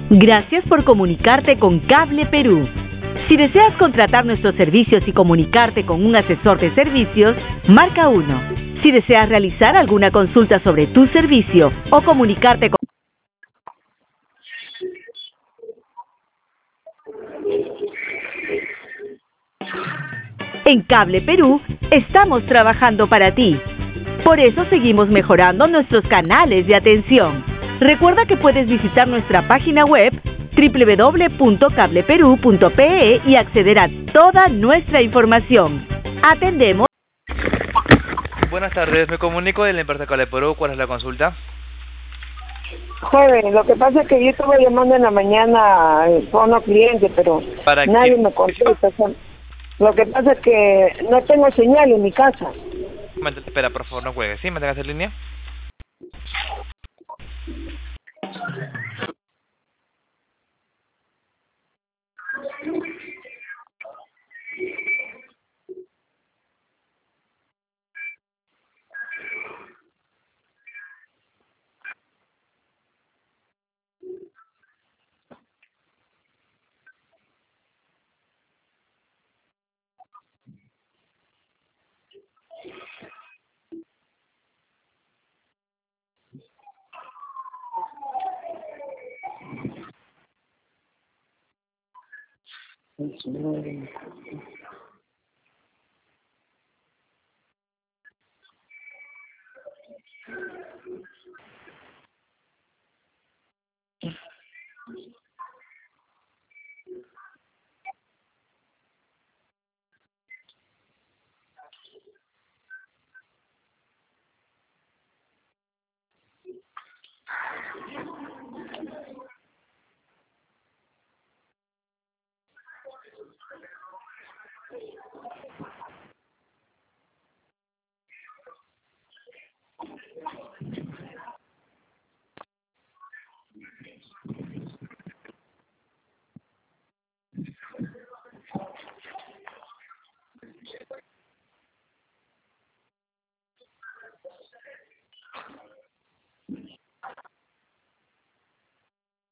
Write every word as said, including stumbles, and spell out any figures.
Gracias por comunicarte con Cable Perú. Si deseas contratar nuestros servicios y comunicarte con un asesor de servicios, marca uno. Si deseas realizar alguna consulta sobre tu servicio o comunicarte con... En Cable Perú estamos trabajando para ti. Por eso seguimos mejorando nuestros canales de atención. Recuerda que puedes visitar nuestra página web doble u doble u doble u punto cable perú punto pe e y acceder a toda nuestra información. Atendemos. Buenas tardes, me comunico de la empresa Cable Perú. ¿Cuál es la consulta? Joven, lo que pasa es que yo estuve llamando en la mañana al fono cliente, pero ¿Para nadie qué? me contesta. Lo que pasa es que no tengo señal en mi casa. Mantente, espera, por favor, no cuelgue. ¿Sí? ¿Manténgase en línea?